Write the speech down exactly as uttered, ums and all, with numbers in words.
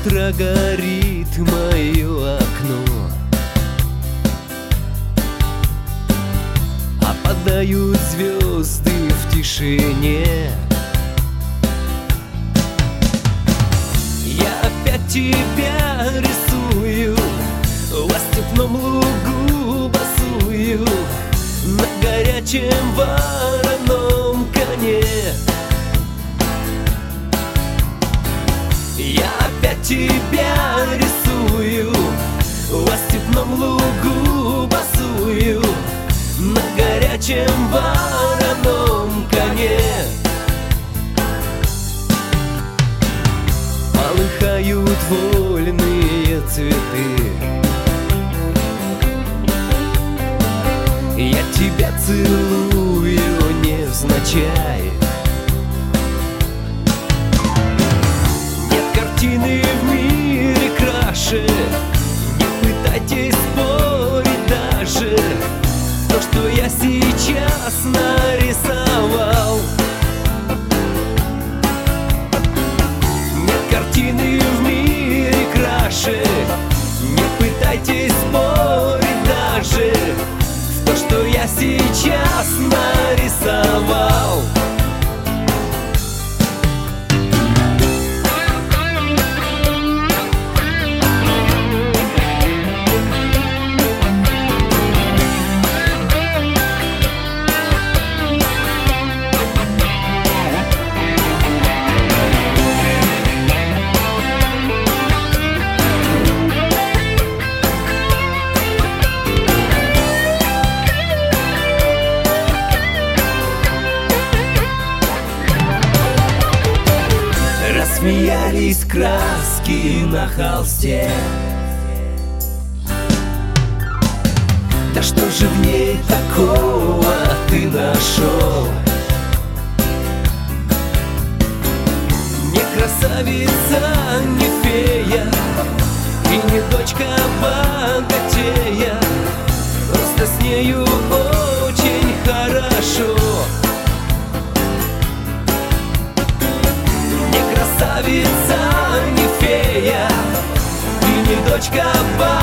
утро горит мое окно, опадают звезды в тишине. Я опять тебя рисую во степном лугу босую, на горячем вороном коне. Я опять тебя рисую во степном лугу босую, на горячем вороном коне. Полыхают вольные цветы, я тебя целую невзначай. Нет картины в мире краше, не пытайтесь спорить даже то, что я сейчас нарисовал. Нет картины в мире краше, не пытайтесь спорить даже то, что я сейчас нарисовал. Смеялись краски на холсте. Да что же в ней такого ты нашел? Не красавица, не фея и не дочка богатея, просто с нею очень хорошо. Красавица, не фея и не дочка богатея,